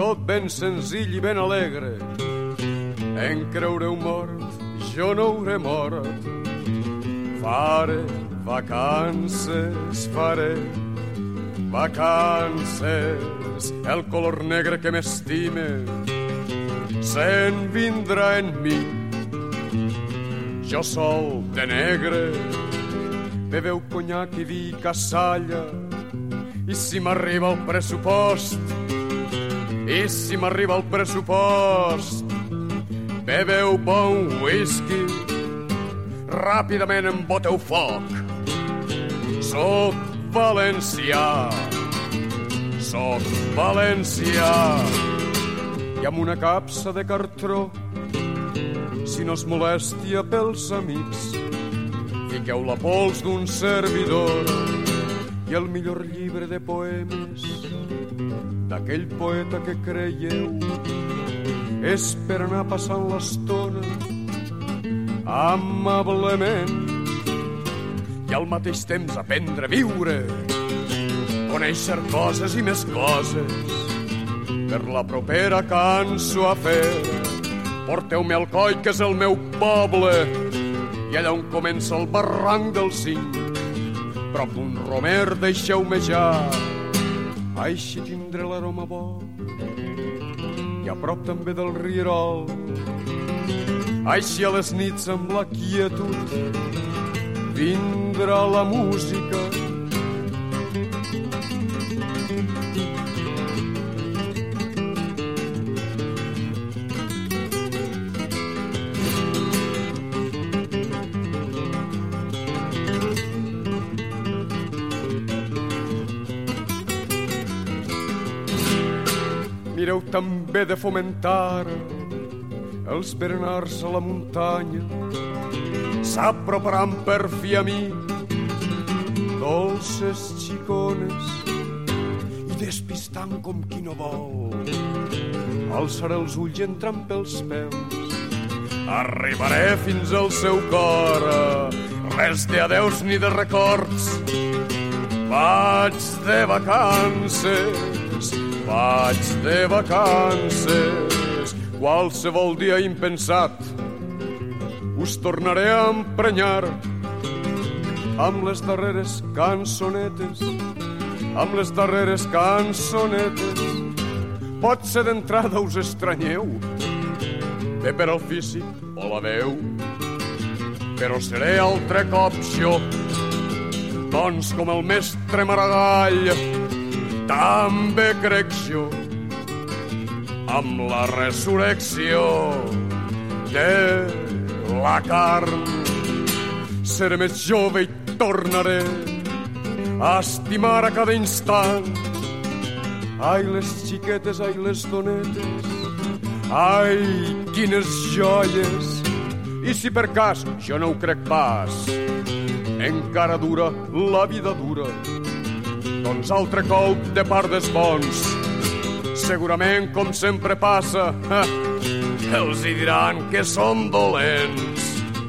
tot ben senzill i ben alegre. En creureu mort, jo no hauré mort. Faré vacances, faré vacances. El color negre que m'estime se'n vindrà en mi. Jo sol de negre beveu conyac i vi cassalla. I si m'arriba el pressupost, beveu bon whisky, ràpidament emboteu foc. Soc valencià, i amb una capsa de cartró, si no es molèstia pels amics, fiqueu la pols d'un servidor i el millor llibre de poemes d'aquell poeta que creieu és per anar passant l'estona amablement i al mateix temps aprendre a viure, conèixer coses i més coses per la propera cançó a fer. Porteu-me al Coi, que és el meu poble, i allà on comença el barranc del Cinc, prop d'un romer deixeu-me ja, així tindré l'aroma bo, i a prop també del rierol, així a les nits amb la quietud vindrà la música. Mireu també de fomentar els berenars a la muntanya, s'aproparan per fi a mi dolces xicones i despistant com qui no vol alçaré els ulls i entrant pels peus arribaré fins al seu cor. Res d'adeus ni de records, vaig de vacances, qualsevol dia impensat us tornaré a emprenyar amb les darreres cançonetes, Potser d'entrada us estranyeu, bé per al físic o la veu, però seré altre cop jo, doncs com el mestre Maragall, també crec jo amb la resurrecció de la carn. Seré més jove i tornaré a estimar a cada instant. Ai, les xiquetes, ai, les donetes, ai, quines joies. I si per cas, jo no ho crec pas, encara dura la vida dura, doncs altre cop de part dels bons, segurament, com sempre passa, els hi diran que són dolents,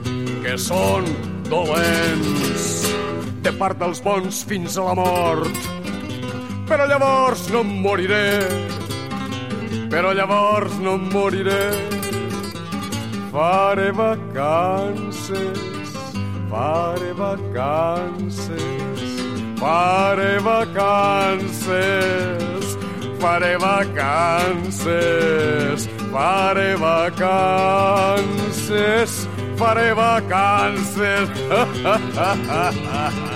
de part dels bons fins a la mort. Però llavors no em moriré, faré vacances, faré vacances.